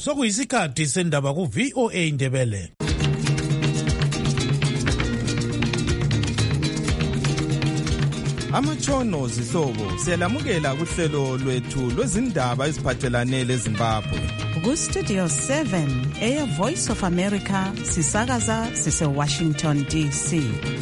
sokuyisikhathi sendaba ku-VOA Indebele. Amatshono zihlobo siyalamukela kuhlelo lwethu lwezindaba eziphathelane leZimbabwe. Ku-Studio 7 Air Voice of America sisakaza sise-Washington DC.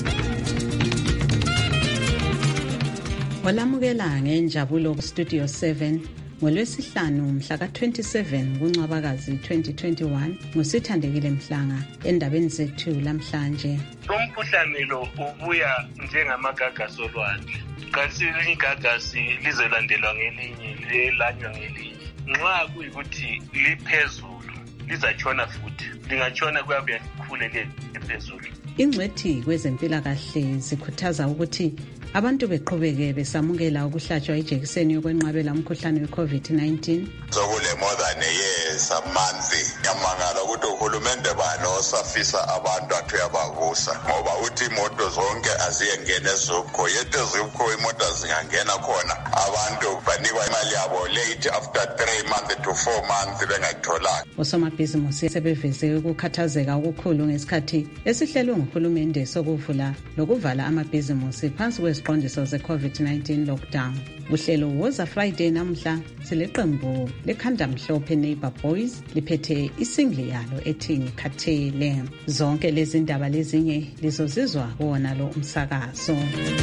Walamukela ngenjabulo ku-Studio 7 ngolwesihlanu mhla ka-27 kuNcwabakazi 2021 ngusithandekile Mhlanga endabeni zethu lamhlanje. Umkhuhlane lo ubuya njengamagagasi olwandle. Kanti igagasi lizolandelwa ngelinye lelanywa ngelinye. Nxa kuyikuthi liphezulu lizatshona futhi lingatshona kuyabuya likhule liphezulu. Ingcwethi kwezempilakahle zikhuthaza ukuthi abantu beqhubeke besamukela ukuhlatshwa ijekiseni yokwenqabela umkhuhlane we-COVID-19. Sokule more than a year, some months. Yamangala ukuthi uhulumende bani osafisa abantu athi uyabavusa. Ngoba uthi imoto zonke aziyengena eZUPCO. Yethu eZUPCO imoto zingangena khona. Abantu banikwa imali yabo late after 3 months to 4 months bengayitholanga. Osomabhizinisi sebeveze ukukhathazeka okukhulu ngesikhathi esihlelwe nguhulumende sokuvula lokuvala amabhizinisi phansi kweziqondiso ze-COVID-19 lockdown. Uhlelo woza Friday namhla sileqembu lekhanda mhlophe Neighbor Boys liphethe isingle yalo ethi ngikhathele. Zonke lezi ndaba lezinye lizozizwa kuwona lo umsakazo.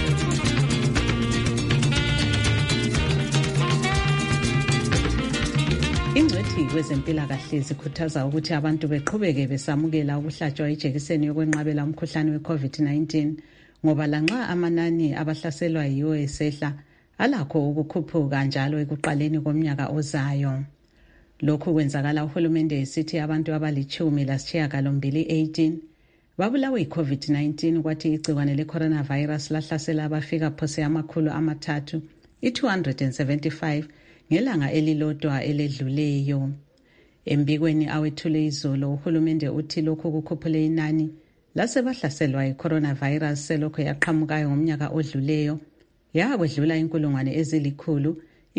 Ingcwethi kwezempilakahle zikhuthaza ukuthi abantu beqhubeke besamukela ukuhlatshwa ijekiseni yokwenqabela umkhuhlane we-COVID-19 ngoba lanxa amanani abahlaselwa yiwo esehla alakho ukukhuphuka njalo ekuqaleni komnyaka ozayo. Lokhu kwenzakala uhulumende esithi abantu abali-18 babulawe yi-COVID-19 kwathi igciwane le-coronavirus lahlasela abafika phose 275 ngelanga elilodwa eledluleyo. Embikweni awethule izolo uhulumende uthi lokhu kukhuphule inani lasebahlaselwa yi-coronavirus selokho yaqhamukayo ngomnyaka odluleyo yakwedlula inkulungwane ezilikhulu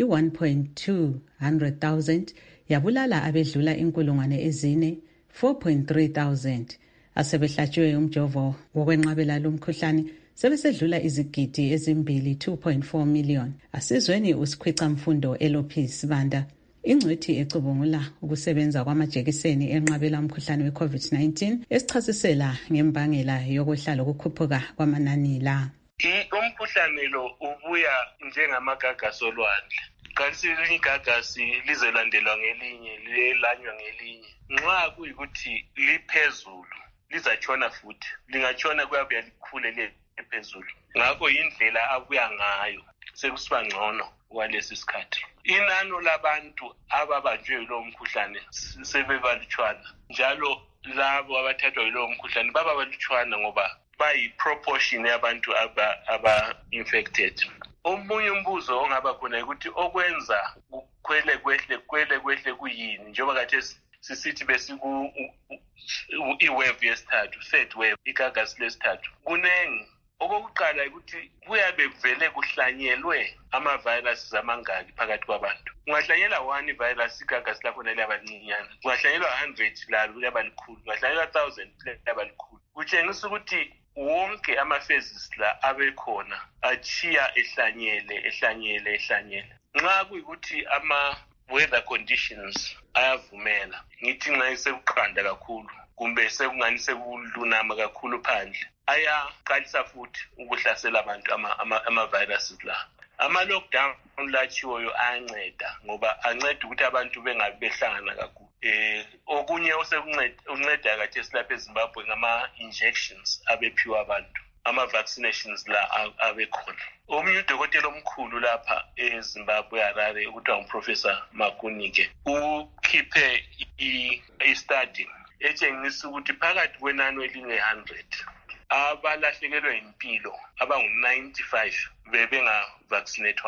i-1,200,000 yabulala abedlula inkulungwane ezine 4,300 asebehlatshwe umjovo wokwenqabela lumkhuhlane sebesedlula izigidi ezimbili 2.4 million. Asizweni usikhwica mfundo Elopis Banda ingcwethi ecubungula ukusebenza kwamajekiseni enqabela umkhuhlane we-COVID-19 esichasisela ngembangela yokwehla lokukhuphuka kwamanani la. Umkhuhlane lo ubuya njengamagagasi olwandle. Kanti igagasi lizolandelwa ngelinye lelanywa ngelinye. Nxa kuyikuthi liphezulu lizatshona futhi lingatshona kuyabuya likhule liphezulu. Ngakho indlela abuya ngayo sekusiba ngcono kwalesi sikhathi. Inani labantu ababanjwe yilo mkhuhlane sebebalutshwana njalo labo abathathwa yilo mkhuhlane baba balutshwana ngoba bayi-proportion yabantu aba-infected. Omunye umbuzo ongaba khona ukuthi okwenza kukhwele kwehle kuyini njengoba kade sisithi i-wave yesithathu, third wave, igagasi lesithathu. Kunengi. Okokuqala ukuthi kuyabe kuvele kuhlanyelwe ama-viruses amangaki phakathi kwabantu. Ungahlanyela 1 virus igagasi lakhona liyaba lincinyana. Ungahlanyelwa 100 lalo liyaba likhulu. Ungahlanyelwa 1000 liyaba likhulu. Kutshengisa ukuthi wonke ama-phases la abekhona achiya ehlanyele. Nxa kuyikuthi ama-weather conditions ayavumela, ngithi nxa sekuqanda kakhulu kumbe sekungani sekulunama kakhulu phandle, ayaqalisa futhi ukuhlasela abantu ama-viruses la. Ama-lockdown latshiwoyo ayanceda ngoba anceda ukuthi abantu bengabi behlangana kakhulu. Okunye osekunceda kade silapha eZimbabwe ngama-injections abephiwa abantu, ama-vaccinations la abekhona. Omunye udokotela omkhulu lapha eZimbabwe Harare ukuthiwa nguProfessor Makunike ukhiphe i-study etshengisa ukuthi phakathi kwenani elinge-100 abalahlekelwe impilo abangu-95 bebengavaccinatwanga.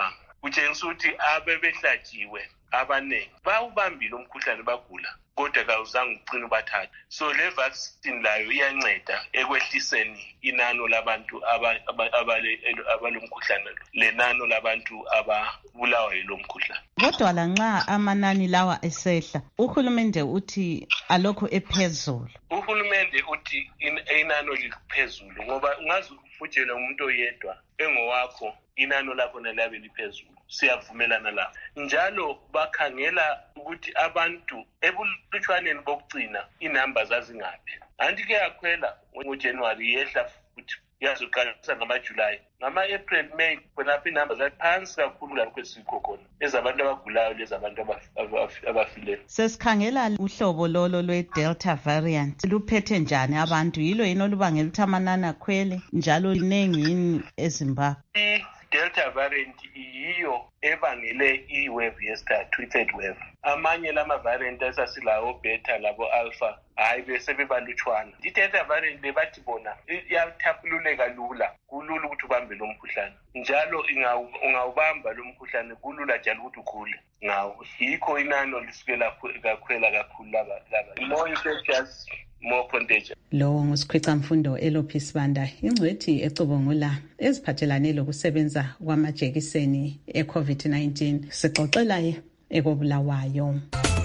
utshengisa ukuthi abebehlatshiwe abaningi bawubambile umkhuhlane bagula kodwa kawuzange ugcine ubathatha. So le vaccine layo iyanceda ekwehliseni inano labantu abalomkhuhlane lenano labantu ababulawa yilo mkhuhlane. Kodwa lanxa amanani lawa esehla, uhulumende uthi alokho ephezulu. Uhulumende uthi inano liphezulu ngoba ungaze ufutshele umuntu oyedwa engowakho inano lakho nalabe liphezulu. Siyavumelana la. Njalo bakhangela ukuthi abantu ebulutshwaneni bokugcina inamba zazingaphi. Anti ke yakhwela ngoJanuary yehla futhi yazoqalisa ngamaJuly. Ngama-April, May khonapha inamba zaphansi kakhulu lapho esikho khona. Ezabantu abagulayo lezabantu abafileyo. Sesikhangela uhlobo lolo lwe-Delta variant. Luphethe njani abantu? Yilo yini olubangela ukuthi amanani akhwele njalo linengi yini eZimbabwe? Delta variant yiyo ebangele i-wave yesithathu, i-third wave. Amanye lama variant asasilawo beta labo alpha hayi bese bebalutshwana. I-Delta variant bebathi bona iyathapululeka lula, kulula ukuthi ubambe lo mkhuhlane. Njalo ungawubamba lo mkhuhlane kulula njalo ukuthi ukhule ngawo. Yikho inano lisuke lapho kakhwela kakhulu laba. More infectious, more contagious. Lo ngusikhwicamfundo Elophi Sibanda, ingcwethi ecubungula eziphathelane lokusebenza kwamajekiseni e-COVID-19. Sixoxela ekobulawayo.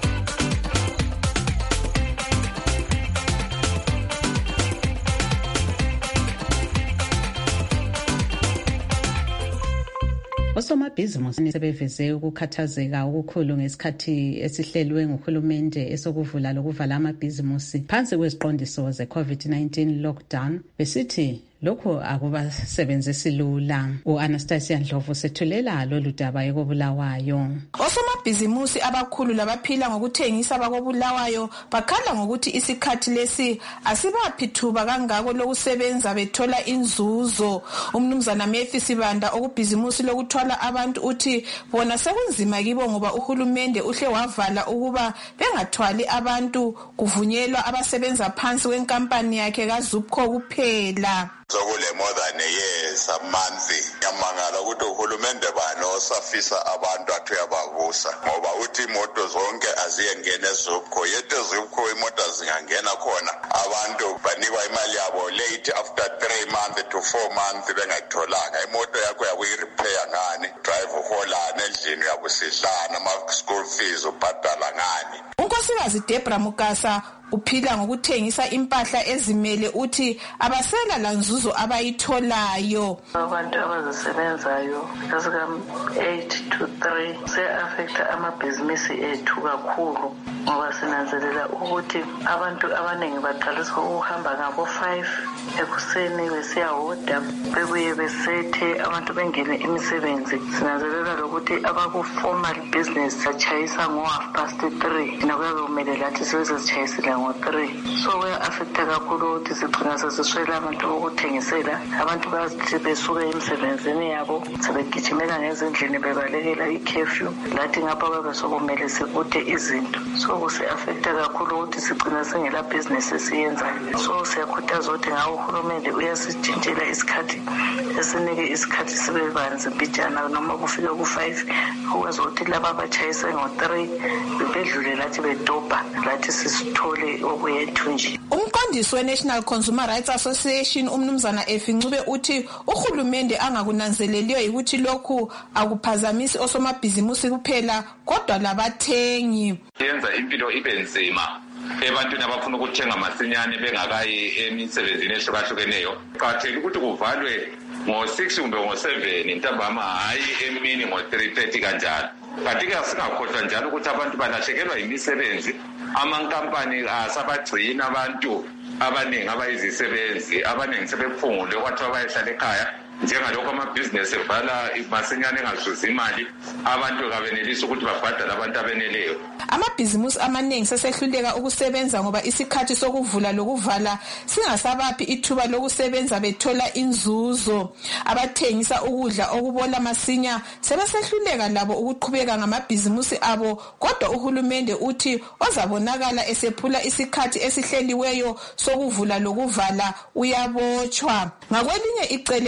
Osomabhizimusi sebeveze ukukhathazeka okukhulu ngesikhathi esihlelwe nguhulumende esokuvula lokuvala amabhizimusi phansi kweziqondiso ze-COVID-19 lockdown. Besithi lokho akubasebenzisi lula. U-Anastasia Ndlovu sethulela lolu daba ekobulawayo. Osomabhizimusi abakhulu labaphila ngokuthengisa bakobulawayo bakhala ngokuthi isikhathi lesi asibaphi thuba kangako lokusebenza bethola inzuzo. Umnumzana Mefi Sibanda okubhizimusi lokuthwala abantu uthi bona sekunzima kibo ngoba uhulumende uhle wavala ukuba bengathwali abantu, kuvunyelwa abasebenza phansi kwenkampani yakhe kaZupco kuphela. Sokule more than a year, some months. Yamangala ukuthi uhulumende bani osafisa abantu athu yabavusa. Ngoba uthi imoto zonke aziyengena eZupco. Yethu eZupco imoto zingangena khona. Abantu banikwa imali yabo late after 3 months to 4 months bengayitholanga. Imoto yakho yakuyi-repair ngani? Drive uholana endlini yabusidlana, ama-school fees ubhadala ngani? Unkosikazi Debra Mukasa uphila ngokuthengisa impahla ezimele uthi abasela lanzuzo abayitholayo. Abantu abazisebenzayo kasika 8 to 3 se-affecta amabhizinisi ethu kakhulu ngoba sinanzelela ukuthi abantu abaningi baqalisa ukuhamba ngabo 5 ekuseni besiyahoda bebuye besethe abantu bengene imisebenzi. Sinanzelela lokuthi abaku-formal business satshayisa ngo-3:30 nakuyabe kumele lathi sezitshayisile ngo-3. So kuya-affecta kakhulu ukuthi sigcina sesiswela abantu bokuthengisela. Abantu bazithi besuke emsebenzini yabo sebegijimela ngezindlini bebalekela i-curfew. Lathi ngapha babe sokumele sibuthe izinto. So kusi-affecta kakhulu ukuthi sigcina singela business esiyenzayo. So siyakhuthaza ukuthi ngawo uhulumende uyasitshintshela isikhathi, esinike isikhathi sibe banzi mbijana noma kufike ku-5 ukwenza ukuthi laba abatshayise ngo-3 bedlule lathi bedobha lathi sisithole okuyethu nje. Umqondisi we-National Consumer Rights Association umnumzana Efi Ncube uthi uhulumende angakunanzeleliyo ukuthi lokhu akuphazamisi osomabhizimusi kuphela kodwa labathengi. Yenza impilo ibe nzima ebantwini abafuna ukuthenga masinyane bengakayi emisebenzini ehlukahlukeneyo. Kuqakathekile ukuthi kuvalwe ngo-6 kumbe ngo-7 ntambama, hayi emini ngo-3:30 kanjalo. Kanti-ke asingakhohlwa njalo ukuthi abantu balahlekelwa yimisebenzi. Amankampani asabagcina abantu abaningi abayizisebenzi, abaningi sebephungule kwathiwa bayehlala ekhaya. Njengalokho amabhizinesi evala masinyane engazuzi imali, abantu kabenelisi ukuthi babhadale abantu abeneleyo. Amabhizimusi amaningi sesehluleka ukusebenza ngoba isikhathi sokuvula lokuvala singasabaphi ithuba lokusebenza bethola inzuzo. Abathengisa ukudla okubola masinya sebesehluleka labo ukuqhubeka ngamabhizimusi abo, kodwa uhulumende uthi ozabonakala esephula isikhathi esihleliweyo sokuvula lokuvala uyabotshwa. Ngakwelinye icele abathengi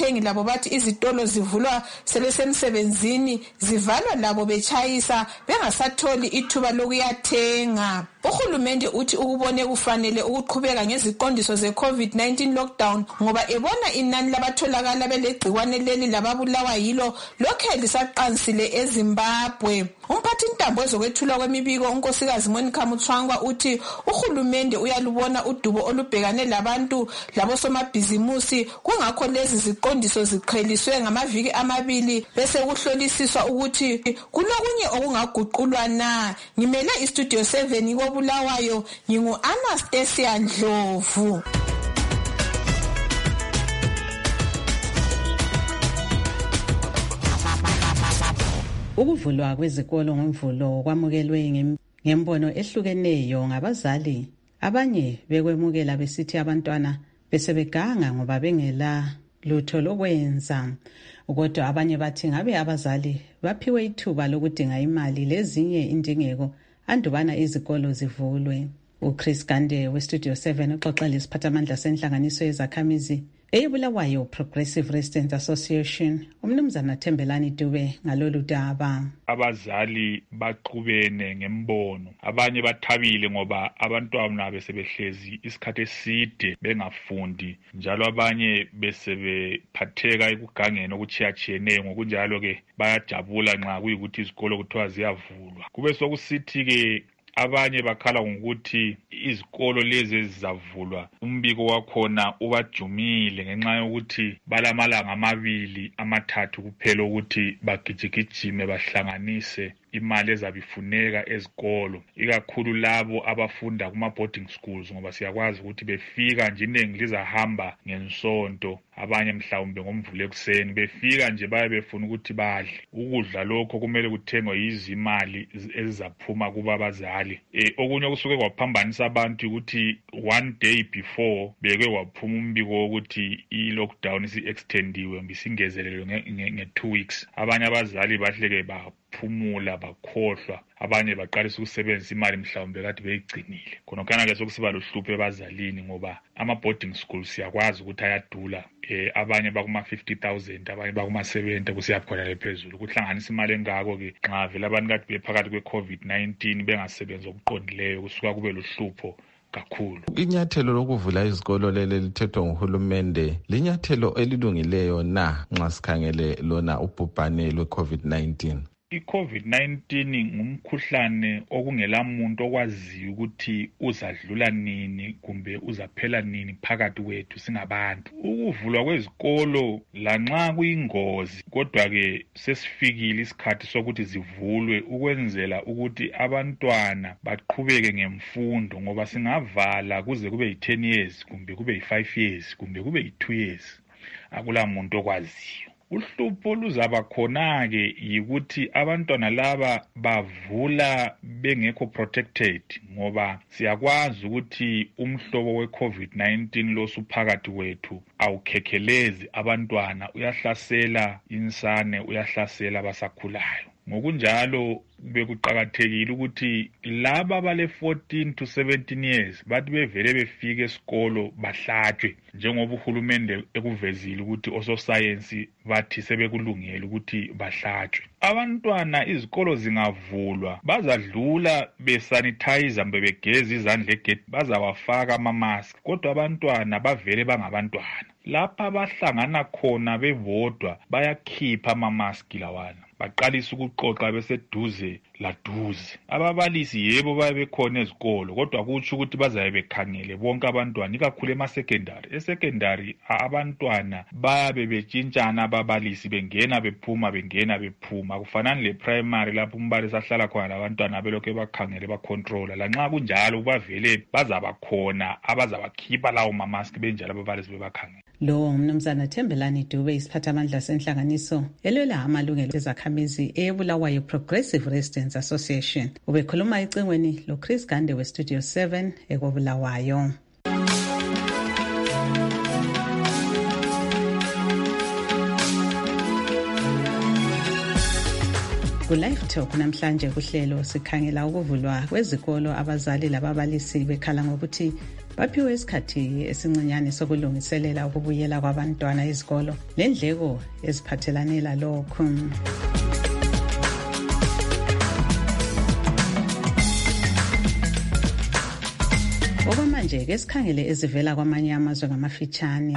abathengi labo bathi izitolo zivulwa sebesemsebenzini zivalwa labo betshayisa bengasatholi ithuba lokuyathenga. Uhulumende uthi ukubone kufanele ukuqhubeka ngeziqondiso ze-COVID-19 lockdown ngoba ebona inani labatholakala belegcikwane leli lababulawa yilo lokhe lisaqansile eZimbabwe. Umphathi intambo ezokwethulwa kwemibiko unkosikazi Monica Mutswangwa uthi uhulumende uyalubona udubo olubhekane labantu labosomabhizimusi kungakho lezi ziqondiso ziqheliswe ngamaviki amabili bese kuhlolisiswa ukuthi kulokunye okungaguqulwa na. Ngimele istudio 7 koBulawayo ngingu-Anastasia Ndlovu. Ukuvulwa kwezikolo ngomvulo kwamukelwe ngembono ehlukeneyo ngabazali. Abanye bekwemukela besithi abantwana besebeganga ngoba bengela lutho lokwenza. Kodwa abanye bathi ngabe abazali baphiwe ithuba lokudinga imali lezinye indingeko andubana izikolo zivulwe. uChris Gande weStudio 7 uxoxela isiphathamandla senhlanganiso yezakhamizi eBulawayo Progressive Residents Association umnumzana Thembelani Dube ngalolu daba. Abazali baqhubene ngembono, abanye bathabile ngoba abantwana besebehlezi isikhathi eside bengafundi, njalo abanye besebephatheka ekugangeni okuchiyachiyeneyo. Ngokunjalo ke bayajabula nxa kuyikuthi izikolo kuthiwa ziyavulwa. Kube sokusithi ke abanye bakhala ngokuthi izikolo lezi ezizavulwa umbiko wakhona ubajumile ngenxa yokuthi balamalanga amabili amathathu kuphela ukuthi bagijigijime bahlanganise imali ezabifuneka ezikolo, ikakhulu labo abafunda kuma boarding schools ngoba siyakwazi ukuthi befika nje inengi lizahamba ngensonto, abanye mhlawumbe ngomvulo ekuseni befika nje baye befuna ukuthi badle. Ukudla lokho kumele kuthengwe izimali ezizaphuma kuba abazali. Okunye kusuke kwaphambanisa abantu ukuthi one day before beke waphuma umbiko wokuthi i-lockdown isi-extendiwe bisingezelelwe nge 2 weeks. Abanye abazali bahleke baphumula bakhohlwa, abanye baqalisa ukusebenzisa imali mhlawumbe kade beyigcinile. Khonokana ke sokusiba luhlupho ebazalini ngoba ama boarding schools siyakwazi ukuthi ayadula, abanye bakuma 50,000 abanye bakuma 70 kusiyakhona lephezulu. Kuhlanganisa imali engako ke nxa vele abantu kade bephakathi kwe-COVID-19 bengasebenza okuqondileyo kusuka kube luhlupho kakhulu. Inyathelo lokuvula izikolo leli lithethwe nguhulumende linyathelo elilungileyo na nxa sikhangele lona ubhubhane lwe-COVID-19? I-COVID-19 ngumkhuhlane okungela muntu okwaziyo ukuthi uzadlula nini kumbe uzaphela nini phakathi kwethu singabantu. Ukuvulwa kwezikolo lanxa kuyingozi, kodwa ke sesifikile isikhathi sokuthi zivulwe ukwenzela ukuthi abantwana baqhubeke ngemfundo, ngoba singavala kuze kube yi-10 years kumbe kube yi-5 years kumbe kube yi-2 years, akula muntu okwaziyo. Uhlupho luzaba khona-ke yikuthi abantwana laba bavula bengekho protected, ngoba siyakwazi ukuthi umhlobo we-COVID-19 losuphakathi kwethu awukhekhelezi abantwana, uyahlasela insane, uyahlasela abasakhulayo. Ngokunjalo bekuqakathekile ukuthi laba bale 14 to 17 years bathi bevele befike esikolo bahlatshwe, njengoba uhulumende ekuvezile ukuthi ososayensi bathi sebekulungela ukuthi bahlatshwe. Abantwana izikolo zingavulwa bazadlula besanitizer mbe begeza izandla egedi, bazawafaka ama-mask, kodwa abantwana bavele bangabantwana. Lapha bahlangana khona bebodwa bayakhipha ama-mask lawana, baqalisa ukuxoxa beseduze laduze. Ababalisi yebo baye bekhona ezikolo, kodwa kutsho ukuthi bazabe bekhangele bonke abantwana, ikakhulu ema-secondary. E-secondary abantwana bayabe betshintshana ababalisi, bengena bephuma bengena bephuma. Kufanani le-primary lapho umbalisi ahlala khona labantwana belokhu bakhangele bacontrola. Lanxa kunjalo bavele bazaba khona abazabakhipha lawo mamask benjalo ababalisi bebakhangele. Lo mnumzana Thembelani Dube isiphathamandla senhlanganiso elwela amalungelo ezakhamizi eBulawayo Progressive Residents Association. Ubekhuluma ecingweni loChris Gande weStudio 7 eKobulawayo. Ku-Live Talk namhlanje kuhlelo sikhangela ukuvulwa kwezikolo. Abazali lababalisi bekhala ngokuthi baphiwe isikhathi esincinyane sokulungiselela ukubuyela kwabantwana ezikolo lendleko eziphathelane lalokho. Okwamanje ke sikhangele ezivela kwamanye amazwe ngamafitshane.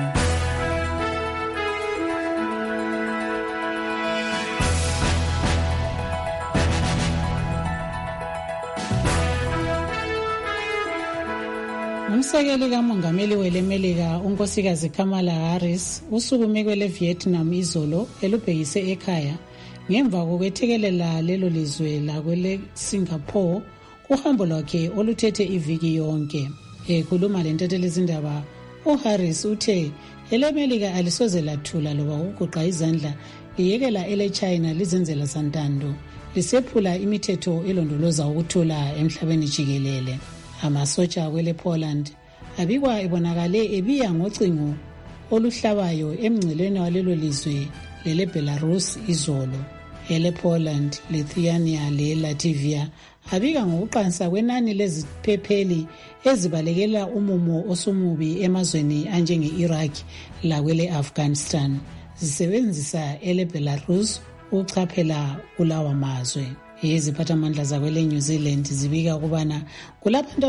Umsekeli kamongameli welemelika unkosikazi Kamala Harris usukume kwele Vietnam izolo elubhekise ekhaya ngemva kokwethekelela lelo lizwe lakwele Singapore kuhambo lwakhe oluthethe iviki yonke. Ekhuluma lentethelezindaba, uHarris uthe elemelika alisoze lathula loba ukuguqa izandla liyekela ele China lizenzela santando lisephula imithetho elondoloza ukuthula emhlabeni jikelele. Amasotsha kwele Poland abikwa ebonakale ebiya ngocingo oluhlabayo emngcelweni walelo lizwe lele Belarus izolo. Ele Poland, Lithuania le Latvia abika ngokuqansa kwenani leziphepheli ezibalekela umumo osumubi emazweni anjenge-Iraq lakwele Afghanistan zisebenzisa ele Belarus uchaphela kulawa mazwe. Iziphathamandla zakwele New Zealand zibika ukubana kulabantu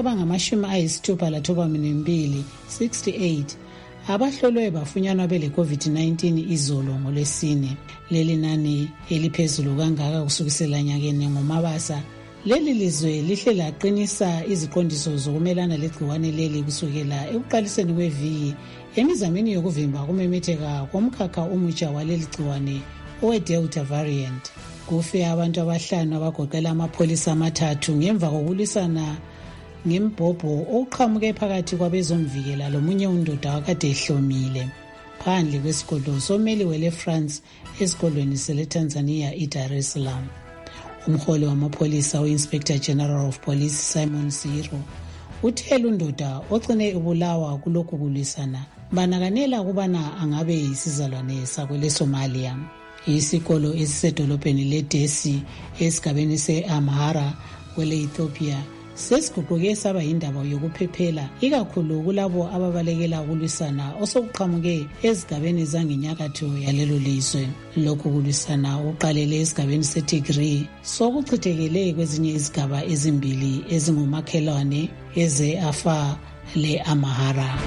abangama-62 68 abahlolwe bafunyanwa bele COVID-19 izolo ngolwesine. Leli nani eliphezulu kangaka kusukisela nyakeni ngoMabasa. Leli lizwe lihle laqinisa iziqondiso zokumelana legciwane leli kusukela ekuqaliseni kweviki emizameni yokuvimba kumemetheka komkhakha omutsha waleli gciwane owe-Delta variant. Kufe abantu abahlanu abagoqela amapholisa amathathu ngemva kokulisana ngembhobho oqhamuke phakathi kwabezomvikela lomunye undoda wakade ehlomile phandle kwesikolo someli wele France esikolweni sele Tanzania iDar es Salaam. Umholi wamapholisa u-Inspector General of Police Simon Siro uthele undoda ocine ubulawa kulokhu kulisana banakanela ukubana angabe isizalwane sakwele Somalia. Isikolo esisedolobheni leDesi esigabeni se-Amhara kwele Ethiopia sesiguquke saba yindaba yokuphephela ikakhulu kulabo ababalekela ukulwisana osokuqhamuke ezigabeni zangenyakatho yalelo lizwe. Lokhu kulwisana uqalele esigabeni seTigray sokuchithekele kwezinye izigaba ezimbili ezingumakhelwane eze-Afar le-Amhara.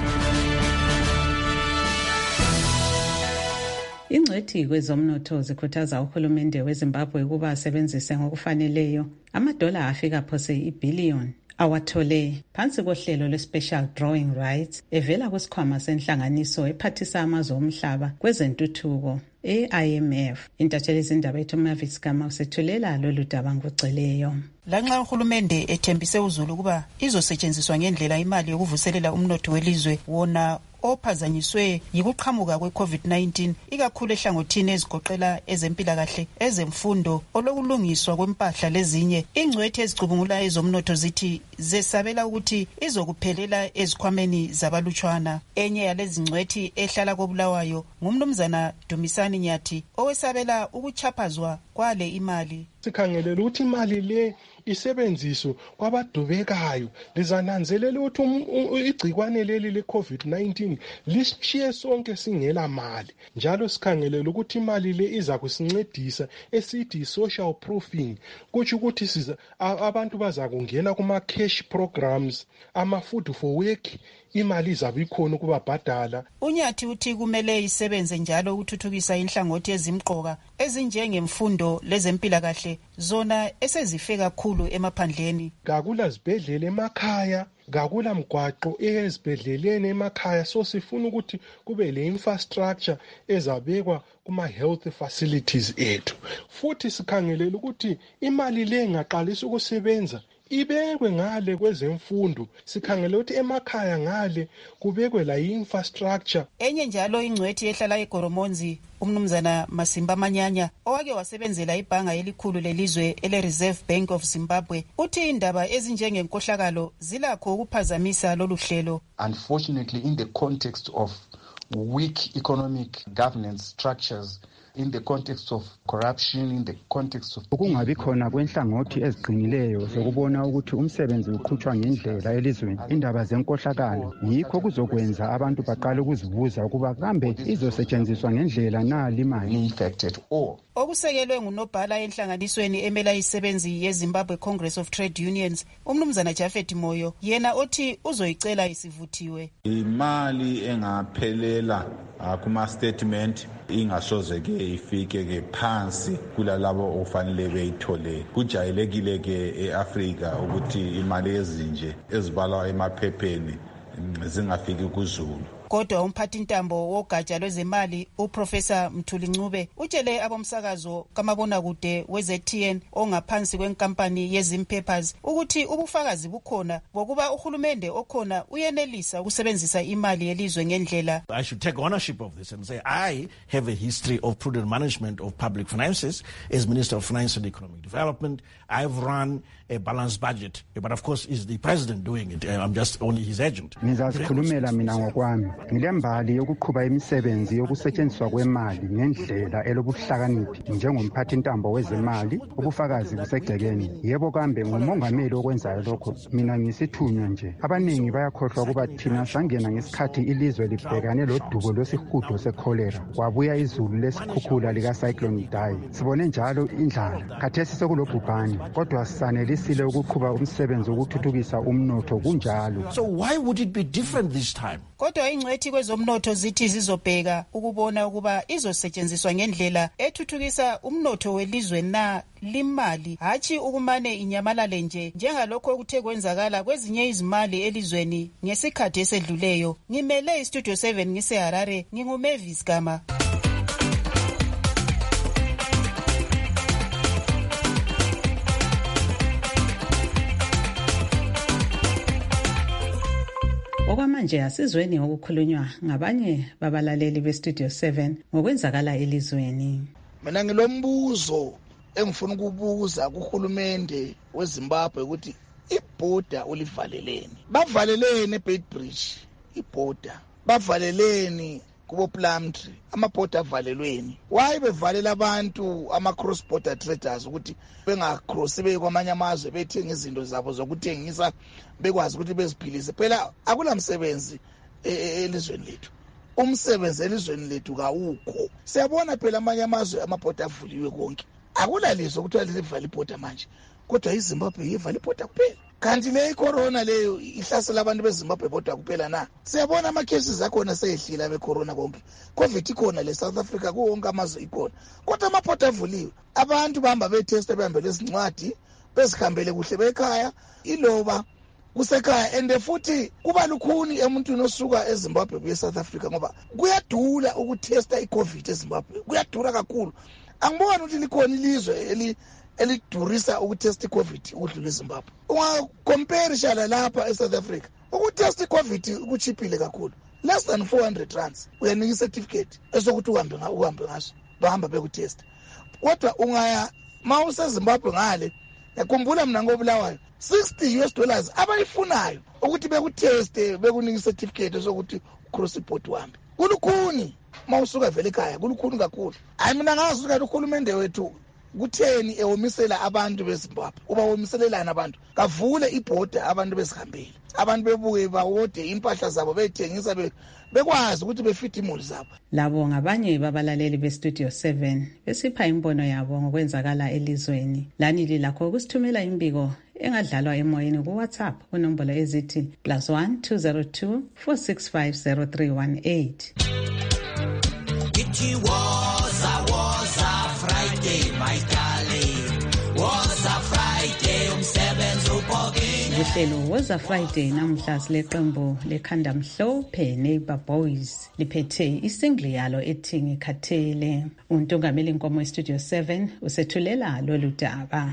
Ingcwethi kwezomnotho zikhuthaza uhulumende weZimbabwe ukuba asebenzise ngokufaneleyo amadola afika phose ibhiliyoni awathole phansi kohlelo lwe-Special Drawing Rights evela kwisikhwama senhlanganiso ephathisa amazwe omhlaba kwezentuthuko e-IMF. Intathelizindaba yethu Mavis Gama usethulela lolu daba ngokugcweleyo. Lanxa uhulumende ethembise uzulu ukuba izosetshenziswa ngendlela imali yokuvuselela umnotho welizwe wona ophazanyiswe yikuqhamuka kwe-COVID-19 ikakhulu ehlangothini ezigoqela ezempilakahle, ezemfundo, olokulungiswa kwempahla lezinye, ingcwethi ezicubungula ezomnotho zithi zesabela ukuthi izokuphelela ezikhwameni zabalutshwana. Enye yalezi ngcwethi ehlala koBulawayo ngumnumzana Dumisani Nyathi owesabela ukuchaphazwa kwale imali. Sikhangelela ukuthi imali le isebenziswe kwabadubekayo lizananzelela ukuthi igcikwane leli le-COVID-19 lishiye sonke singela mali. Njalo sikhangelela ukuthi imali le iza kusincedisa esithi social proofing, kutsho ukuthi abantu baza kungena kuma-cash programs, ama-food for work, imali izabe ikhona ukubabhadala. Unyathi uthi kumele isebenze njalo ukuthuthukisa inhlangothi ezimqoka ezinjengemfundo lezempilakahle zona esezife kakhulu emaphandleni. Kakula zibhedlela emakhaya, kakula mgwaqo ezibhedleleni emakhaya, so sifuna ukuthi kube le infrastructure ezabekwa kuma-health facilities ethu. Futhi sikhangelela ukuthi imali le ingaqalisa ukusebenza ibekwe ngale kwezemfundo, sikhangele ukuthi emakhaya ngale kubekwe la infrastructure. Enye njalo ingcwethi ehlala eGoromonzi umnumzana Masimba Manyanya owake wasebenzela ibhanga elikhulu lelizwe ele-Reserve Bank of Zimbabwe uthi indaba ezinjengenkohlakalo zilakho ukuphazamisa lolu hlelo. Unfortunately, in the context of weak economic governance structures, in the context of corruption, in the context of ukungabi khona kwenhlangothi eziqinileyo zokubona ukuthi umsebenzi uqhutshwa ngendlela elizweni. Indaba zenkohlakalo yikho kuzokwenza abantu baqale ukuzibuza ukuba kambe izosetshenziswa ngendlela na limali. Okusekelwe ngunobhala enhlanganisweni emela isebenzi yeZimbabwe Congress of Trade Unions, umnumzana Japhet Moyo, yena othi uzoyicela isivuthiwe. Imali engaphelela kuma statement ingasoze ke ifike ke phansi kulalabo ofanele beyithole. Kujayelekile ke eAfrika ukuthi imali ezinje ezibalwa emaphepheni zingafiki kuZulu. Kodwa umphathintambo wogatsha lwezemali uProfessor Mthuli Ncube utshele abomsakazo kamabonakude weZTN ongaphansi kwenkampani yeZim Papers ukuthi ubufakazi bukhona bokuba uhulumende okhona uyenelisa ukusebenzisa imali yelizwe ngendlela. I should take ownership of this and say I have a history of prudent management of public finances as Minister of Finance and Economic Development. I've run a balanced budget, but of course is the president doing it. I'm just only his agent. Ngizazikhulumela mina ngokwami. Ngilembali yokuqhuba imisebenzi yokusetshenziswa kwemali ngendlela elobuhlakaniphi njengomphathintambo wezemali. Ubufakazi busegcekeni. Yebo kambe ngumongameli okwenzayo lokho. Mina ngisithunywa nje. Abaningi bayakhohlwa ukuba thina sangena ngesikhathi ilizwe libhekane lodubo lwesihudo sekholera. Kwabuya izulu lesikhukhula lika Cyclone Idai. Sibone njalo indlala. Khathesi sekulobhubhane. Kodwa sanelisile ukuqhuba umsebenzi wokuthuthukisa umnotho kunjalo. So why would it be different this time? Kodwa ingcwethi kwezomnotho zithi zizobheka ukubona ukuba izosetshenziswa ngendlela ethuthukisa umnotho welizwe na limali hachi ukumane inyamalale nje njengalokho okuthe kwenzakala kwezinye izimali elizweni ngesikhathi esedluleyo. Ngimele iStudio 7 ngiseHarare, nginguMavis Gama. Okwamanje asizweni okukhulunywa ngabanye babalaleli beStudio 7 ngokwenzakala elizweni. Mina ngilombuzo engifuna ukubuza kuhulumende weZimbabwe ukuthi iborder ulivaleleni. Bavaleleni eBeitbridge iborder. Bavaleleni kubo Plumtree amaborder avalelweni. Why bevalela abantu ama cross border traders ukuthi bengacross beye kwamanye amazwe bethenga izinto zabo zokuthengisa bekwazi ukuthi beziphilise. Phela akulamsebenzi elizweni lethu. Umsebenzi elizweni lethu kawukho. Siyabona phela amanye amazwe amaborder avuliwe konke. Akulalizo ukuthi alivala iborder manje. Kodwa iZimbabwe ivala iborder kuphela. Kanti le corona leyo ihlasela abantu beZimbabwe bodwa kuphela na? Siyabona ama cases akhona seyehlila becorona konke. Covid ikhona le South Africa kuwonke amazwe ikhona. Kodwa amaporta avuliwe. Abantu bahamba betesta behamba lezincwadi bezihambele kuhle bekhaya iloba kusekhaya and futhi kuba lukhuni emuntwini osuka eZimbabwe kuye South Africa ngoba kuyadula ukutesta iCovid eZimbabwe. Kuyadura kakhulu. Angiboni ukuthi likhona ilizwe elidurisa ukutesta iCovid ukudlula eZimbabwe. Ungacompare shala lapha eSouth Africa. Ukutesta iCovid kuchiphile kakhulu. Less than 400 rands. Uyanika certificate esokuthi uhambe ngaso. Bahamba bekutesta. Kodwa ungaya mawuse eZimbabwe ngale yakhumbula mina ngobulawayo $60 abayifunayo ukuthi bekuteste bekunika certificate sokuthi cross board uhambe. Kulukhuni mawusuka vele ekhaya kulukhuni kakhulu. Hayi mina ngazi ukuthi uhulumende wethu kutheni ewomisela abantu beZimbabwe uba womiselelana abantu kavule iborder abantu bezihambele abantu bebuye bawode impahla zabo bethengisa bekwazi ukuthi befit imuli zabo. Labo ngabanye babalaleli beStudio 7 besipha imbono yabo ngokwenzakala elizweni. Lani lilakho ukusithumela imbiko engadlalwa emoyeni kuWhatsApp kunombolo ezithi +1 202 465 0318. It was a Friday, my darling. Was a Friday, umsebenzi ubhokile. Uhlelo was a Friday namhla sileqembu lekhanda mhlophe Neighbor Boys liphethe isingle yalo ethi ngikhathele. Untungameli Nkomo eStudio 7 usethulela lolu daba.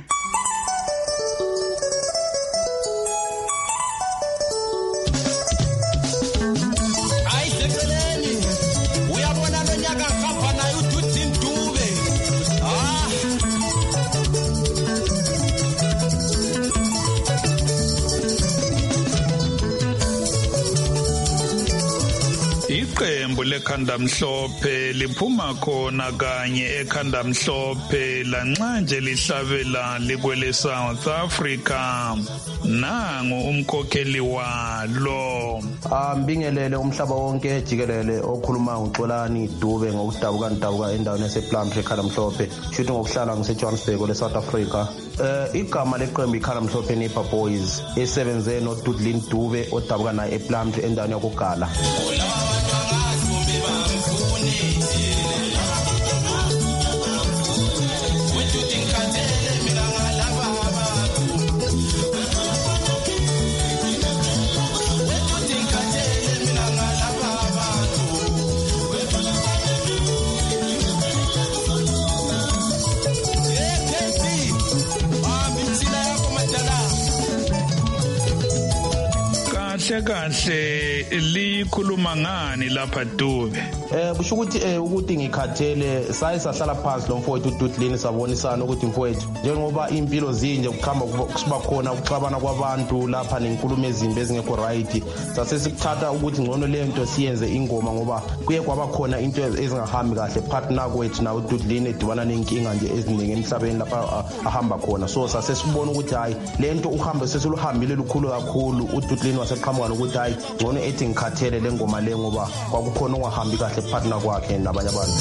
iqembu lekhanda mhlophe liphuma khona kanye ekhanda mhlophe lanxa nje lihlabela likwele South Africa. Nangu umkhokheli walo. Mbingelele umhlaba wonke jikelele okhuluma uXolani Dube ngokudabuka endaweni yasePlumtree ekhanda mhlophe. Shuthi ngokuhlala ngiseJohannesburg leSouth Africa. Igama leqembu ikhanda mhlophe nePa Boys esebenze noDudlin Dube odabuka naye ePlumtree endaweni yakugala. Kahle likhuluma ngani lapha Dube? Kusho ukuthi ngikhathele saye sahlala phansi lo mfowethu uDudlin sabonisana ukuthi mfowethu njengoba impilo zinje kukhamba kusiba khona ukuxabana kwabantu lapha nenkulumo ezimbi ezingekho right, sase sikuthatha ukuthi ngcono le nto siyenze ingoma ngoba kuye kwaba khona into ezingahambi kahle partner kwethu na uDudlin edibana nenkinga nje eziningi emhlabeni lapha ahamba khona. So sase sibona ukuthi hayi le nto uhambe sesuluhambile lukhulu kakhulu. uDudlin waseqhamuka ukuthi hayi ngcono ethi ngikhathele le ngoma le ngoba kwakukhona ongahambi kahle partner kwakhe nabanye abantu.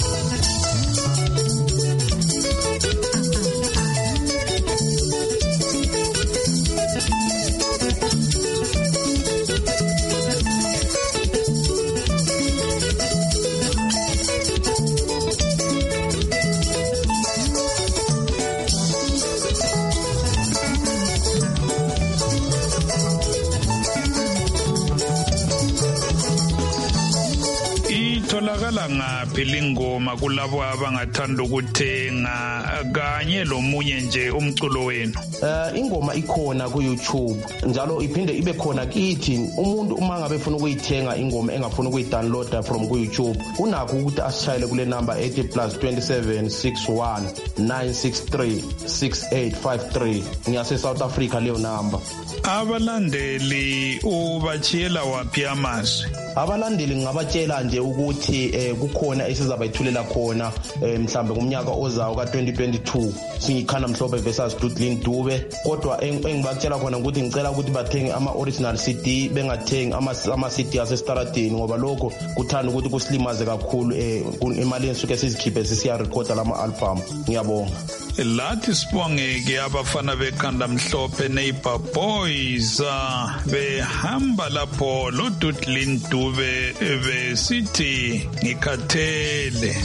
Tholakala ngaphi lingoma kulabo abangathanda ukuthenga kanye lomunye nje umculo wenu? Ingoma ikhona ku YouTube njalo iphinde ibe khona kithi. Umuntu uma ngabe efuna ukuyithenga ingoma engafuna ukuyidownloada from ku YouTube unakho ukuthi asishayele kule number ethi +27 61 963 6853 ngiyase South Africa leyo number. Abalandeli ubachiyela waphi amazwi? Abalandeli ngabatshela nje ukuthi kukhona esizabayithulela khona mhlambe ngomnyaka ozayo ka2022 singikhanda mhlophe versus Dudlin Dube. Kodwa engibatshela khona ukuthi ngicela ukuthi bathenge ama-original CD bengathengi ama-CD asestaradini ngoba lokho kuthanda ukuthi kusilimaze kakhulu emalini suke sizikhiphe sisiya recorda lama-album. Ngiyabonga. Lathi sibongeke abafana bekhanda mhlophe nePa Boys behamba lapho lo Dudlin Dube besithi ngikhathele.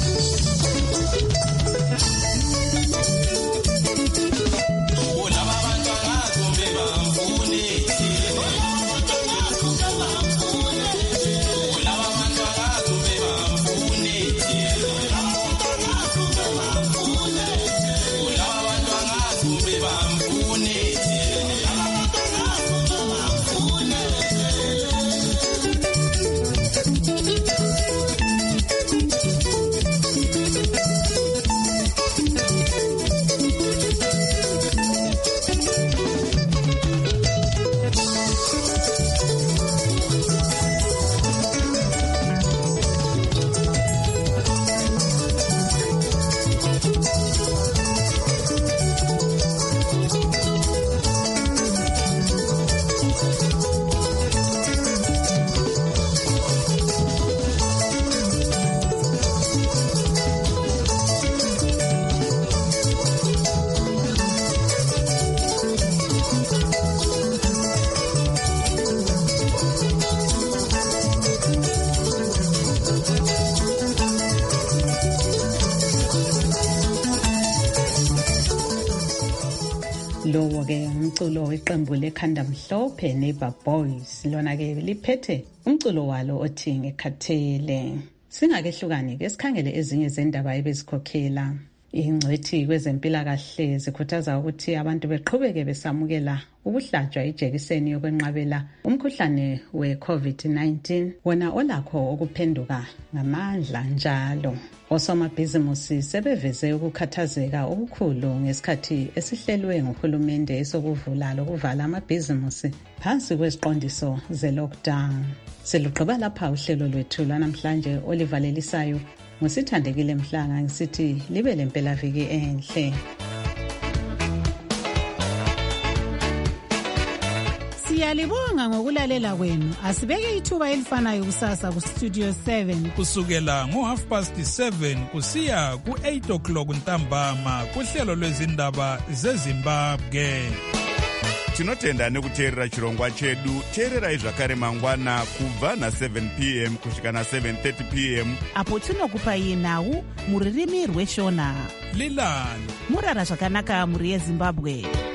Lowo-ke umculo weqembu lekhanda mhlophe nePa Boys lona-ke liphethe umculo walo othi ngikhathele. Singakehlukani-ke sikhangele ezinye zendaba ebezikhokhela. Ingcwethi kwezempilakahle zikhuthaza ukuthi abantu beqhubeke besamukela ukuhlatshwa ijekiseni yokwenqabela umkhuhlane we-COVID-19 wona olakho ukuphenduka ngamandla njalo. Osomabhizimusi sebeveze ukukhathazeka okukhulu ngesikhathi esihlelwe nguhulumende sokuvula lokuvala amabhizimusi phansi kweziqondiso ze-lockdown. Selugqiba lapha uhlelo lwethu lwanamhlanje olivalelisayo ngosithandekile Mhlanga ngisithi libe lempelaviki enhle. Siyalibonga ngokulalela kwenu. Asibeke ithuba elifanayo kusasa ku Studio 7 kusukela ngo7:30 kusiya ku8 ntambama kuhlelo lwezindaba zeZimbabwe. Tinotenda nekuteerera chirongwa chedu. Teererai zvakare mangwana kubva na7 p.m. kusvika na7:30 p.m. apo tinokupai nhau muririmi rweshona. Lilani murara zvakanaka muri yeZimbabwe.